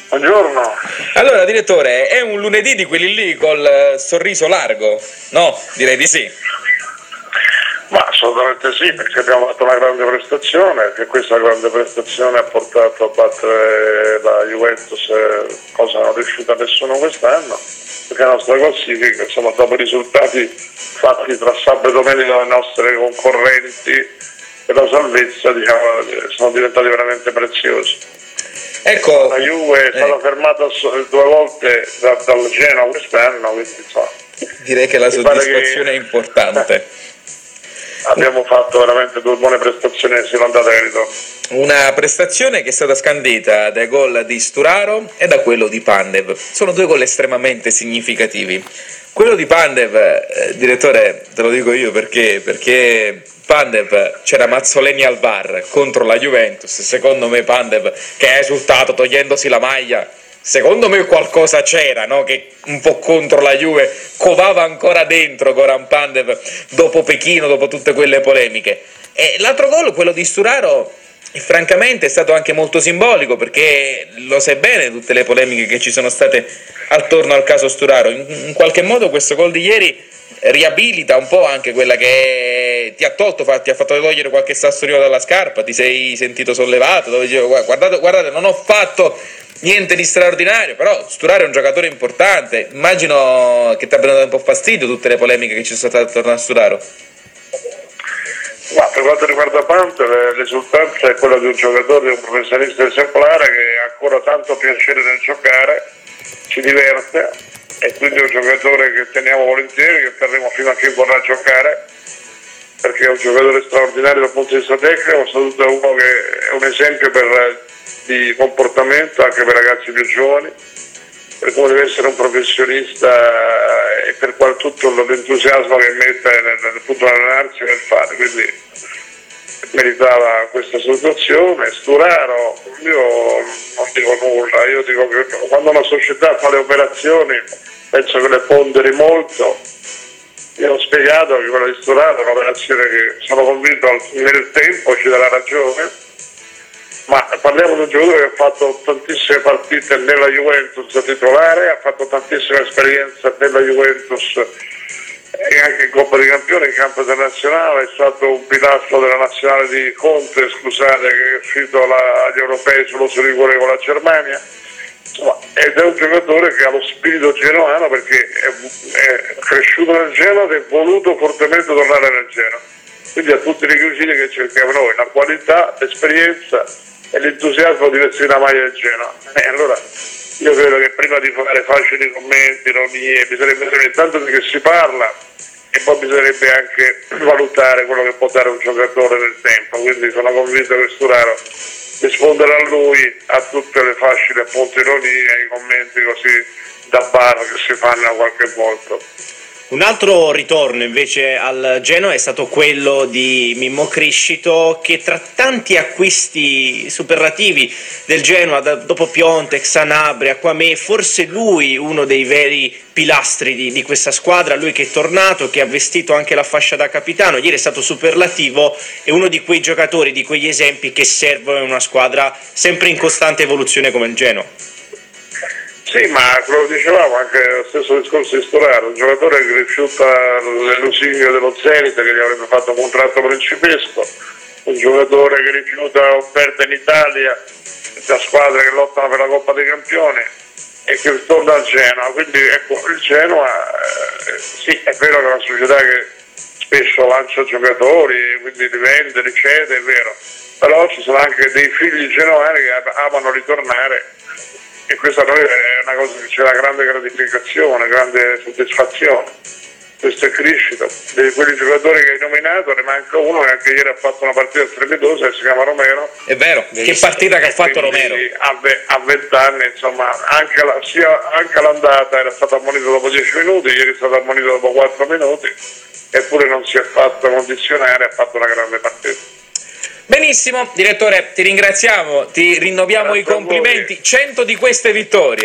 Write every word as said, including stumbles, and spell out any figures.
Buongiorno. Allora, direttore, è un lunedì di quelli lì col sorriso largo? No, direi di sì. Ma assolutamente sì, perché abbiamo fatto una grande prestazione, che questa grande prestazione ha portato a battere la Juventus, cosa non è riuscita nessuno quest'anno, perché la nostra classifica, insomma, dopo i risultati fatti tra sabato e domenica dalle nostre concorrenti per la salvezza, diciamo, sono diventati veramente preziosi. Ecco, la Juve è stata eh. fermata due volte da, dal Genoa quest'anno, quindi insomma, direi che la soddisfazione che... è importante. Abbiamo fatto veramente due buone prestazioni sia l'andata che ritorno. Una prestazione che è stata scandita dai gol di Sturaro e da quello di Pandev. Sono due gol estremamente significativi. Quello di Pandev, eh, direttore, te lo dico io perché, perché Pandev c'era Mazzoleni al V A R contro la Juventus. Secondo me Pandev, che ha esultato togliendosi la maglia, secondo me qualcosa c'era, no? Che un po' contro la Juve covava ancora dentro Goran Pandev dopo Pechino, dopo tutte quelle polemiche. E l'altro gol, quello di Sturaro, francamente è stato anche molto simbolico, perché lo sai bene tutte le polemiche che ci sono state attorno al caso Sturaro. In, in qualche modo questo gol di ieri riabilita un po' anche quella che ti ha tolto, ti ha fatto togliere qualche sassolino dalla scarpa, ti sei sentito sollevato, dove dicevo guardate, guardate, non ho fatto niente di straordinario, però Sturaro è un giocatore importante. Immagino che ti abbiano dato un po' fastidio tutte le polemiche che ci sono state attorno a Sturaro. Ma per quanto riguarda Pantev, l'esultanza è quella di un giocatore, di un professionista esemplare che ha ancora tanto piacere nel giocare, ci diverte, e quindi è un giocatore che teniamo volentieri, che terremo fino a chi vorrà giocare, perché è un giocatore straordinario dal punto di vista tecnico, soprattutto è uno che è un esempio per, di comportamento anche per ragazzi più giovani, per come deve essere un professionista e per qual tutto l'entusiasmo che mette nel, nel appunto allenarsi e nel fare, quindi meritava questa situazione. Sturaro, io non dico nulla, io dico che quando una società fa le operazioni penso che le ponderi molto. Io ho spiegato che quella di Sturaro è un'operazione che sono convinto nel tempo ci darà ragione, ma parliamo di un giocatore che ha fatto tantissime partite nella Juventus titolare, ha fatto tantissima esperienza nella Juventus e anche in Coppa dei Campioni, in campo internazionale, è stato un pilastro della nazionale di Conte, scusate, che è uscito la, agli europei sull'uso rigore con la Germania. Insomma, ed è un giocatore che ha lo spirito genoano, perché è, è cresciuto nel Genoa ed è voluto fortemente tornare nel Genoa. Quindi ha tutti i requisiti che cerchiamo noi, la qualità, l'esperienza e l'entusiasmo di vestire la maglia del Genoa. E allora io credo che prima di fare facili commenti, ironie, bisognerebbe sapere intanto di che si parla e poi bisognerebbe anche valutare quello che può dare un giocatore nel tempo. Quindi sono convinto che Sturaro risponderà a lui a tutte le facili appunto ironie, ai commenti così da bar che si fanno qualche volta. Un altro ritorno invece al Genoa è stato quello di Mimmo Criscito, che tra tanti acquisti superlativi del Genoa, da, dopo Piontek, Sanabria, Quamé, forse lui uno dei veri pilastri di, di questa squadra, lui che è tornato, che ha vestito anche la fascia da capitano, ieri è stato superlativo, è uno di quei giocatori, di quegli esempi che servono in una squadra sempre in costante evoluzione come il Genoa. Sì, ma quello che dicevamo, anche lo stesso discorso di Sturaro, un giocatore che rifiuta le lusinghe dello Zenit, che gli avrebbe fatto un contratto principesco, un giocatore che rifiuta offerte in Italia da squadre che lottano per la Coppa dei Campioni e che torna al Genoa. Quindi ecco, il Genoa eh, sì, è vero che è una società che spesso lancia giocatori, quindi li vende, li cede, è vero, però ci sono anche dei figli genoani che amano ritornare. E questa per noi è una cosa che c'è una grande gratificazione, grande soddisfazione. Questo è Criscito. Di quelli giocatori che hai nominato ne manca uno che anche ieri ha fatto una partita strepitosa e si chiama Romero. È vero, che partita che ha fatto Romero. A vent'anni, insomma, anche, la, sia, anche l'andata era stato ammonito dopo dieci minuti, ieri è stato ammonito dopo quattro minuti, eppure non si è fatto condizionare, ha fatto una grande partita. Benissimo, direttore, ti ringraziamo, ti rinnoviamo Grazie i complimenti, cento di queste vittorie.